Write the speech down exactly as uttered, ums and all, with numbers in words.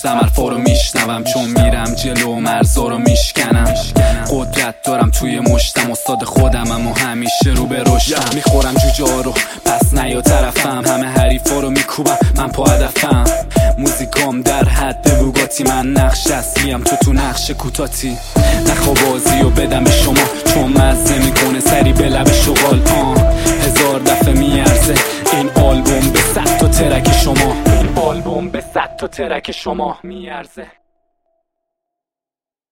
داشتم حرفا رو میشنوم، چون میرم جلو مرزا رو میشکنم. قدرت دارم توی مشتم، استاد خودم اما همیشه رو به رشدم. میخورم جوجه ها رو پس نیا طرفم، همه حریفا رو میکوبم من پا هدفم. موزیکام در حد بوگاتی، من نقش اصلیم تو تو نقش کوتاتی. نخوا بازی و بدم به شما چون مزه میکنه سری به لب شغال. آن هزار دفعه میارزه این آلبوم به صد تا ترک شما، این آلبوم به صد تا ترک شما میارزه.